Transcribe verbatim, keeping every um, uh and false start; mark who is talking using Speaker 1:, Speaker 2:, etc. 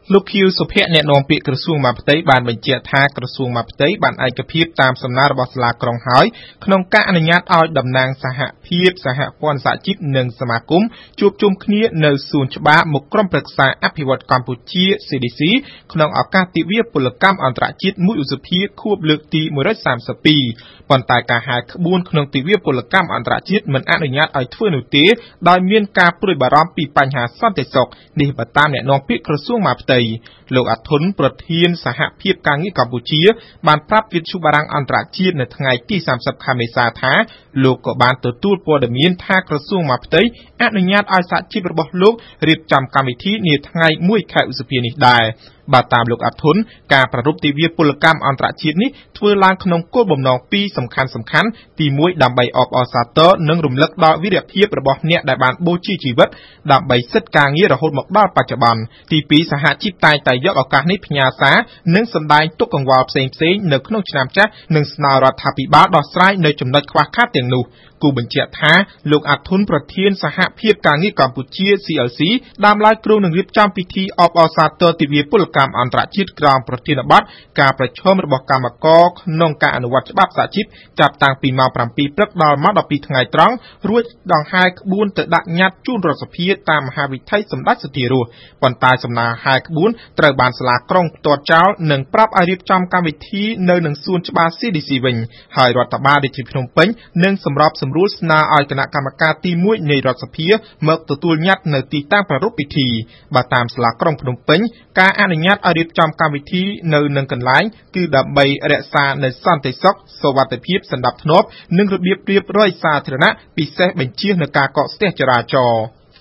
Speaker 1: លោកខៀវសុភ័ក្រអ្នកនាំពាក្យក្រសួងមហាផ្ទៃបានបញ្ជាក់ថាក្រសួងមហាផ្ទៃបានឯកភាពតាមសំណើរបស់សាលាក្រុងហើយក្នុងការអនុញ្ញាតឲ្យតំណាងសហភាពសហព័ន្ធសហជីពនិងសមាគមជួបជុំគ្នានៅសួនច្បារមុខក្រុមប្រឹក្សាអភិវឌ្ឍកម្ពុជា C D C ក្នុងឱកាសទិវាពលកម្មអន្តរជាតិមួយឧសភាខួបលើកទីមួយរយសាមសិបពីរប៉ុន្តែការហែក្បួនក្នុងទិវាពលកម្មអន្តរជាតិមិនអនុញ្ញាតឲ្យធ្វើនោះទេដោយមានការព្រួយបារម្ភពីបញ្ហាសន្តិសុខនេះបើតាមអ្នកនាំពាក្យក្រសួងមហាផ្ទៃលោកអាធុនប្រធានសហភាពការងារកម្ពុជាបានប្រាប់វិទ្យុបារាំងអន្តរជាតិនៅថ្ងៃទីសាមសិបខែមេសាថាលោកក៏បានទទួលព័ត៌មានថាក្រសួងមហាផ្ទៃអនុញ្ញាតឲ្យសហជីពរបស់លោករៀបចំកម្មវិធីនាថ្ងៃមួយខែឧសភានេះដែរបាទតាមលោកអាធុនការប្រារព្ធទិវាពលកម្មអន្តរជាតិនេះធ្វើឡើងក្នុងគោលបំណងពីរសំខាន់សំខាន់ទីមួយដើម្បីអបអរសាទរនិងរំលឹកដល់វីរភាពរបស់អ្នកដែលបានបូជាជីវិតដើម្បីសិទ្ធិការងាររហូតមកដល់បច្ចុប្បន្នទីពីរសហជីពតែងតែយកឱកាសនេះផ្ញើសារនិងសម្ដែងទុក្ខកង្វល់ផ្សេងៗនៅក្នុងឆ្នាំចាស់និងស្នើរដ្ឋាភិបាលដោះស្រាយនៅចំណុចខ្វះខាតទាំងនោះគូបញ្ជាក់ថាលោកអាធុនប្រធានសហភាពការងារកម្ពុជា C L C ដើមឡើយគ្រោងនឹងរៀបចំពិធីអបអរសាទរទិវាពលកម្មអន្តរជាតិក្រោមប្រធានបទការប្រឈមរបស់កម្មករក្នុងការអនុវត្តច្បាប់សហជីពចាប់តាំងពីម៉ោងប្រាំពីរព្រឹកដល់ម៉ោងដប់ពីរថ្ងៃត្រង់រួចដង្ហែក្បួនទៅដាក់ញត្តិជូនរដ្ឋសភាតាមមហាវិថីសម្ដេចសទ្ធារស់ប៉ុន្តែសំណើហែក្បួនត្រូវបានសាលាក្រុងផ្ទាត់ចោលនិងប្រាប់ឲ្យរៀបចំកម្មវិធីនៅនឹងសួនច្បារ C D C វិញហើយរដ្ឋបាលរាជធានីភ្នំពេញនឹងសម្របសម្រួលស្នើឲ្យគណៈកម្មការទីមួយនៃរដ្ឋសភាមកទទួលញត្តិនៅទីតាំងប្រារព្ធពិធីបើតាមសាលាក្រុងភ្នំពេញការអនុញ្ញាតឲ្យរៀបចំកម្មវិធីនៅនឹងកន្លែងគឺដើម្បីរក្សានូវសន្តិសុខសុវត្ថិភាពសណ្ដាប់ធ្នាប់និងរបៀបរៀបរយសាធារណៈពិសេសបញ្ជៀសនឹងការកកស្ទះចរាចរណ៍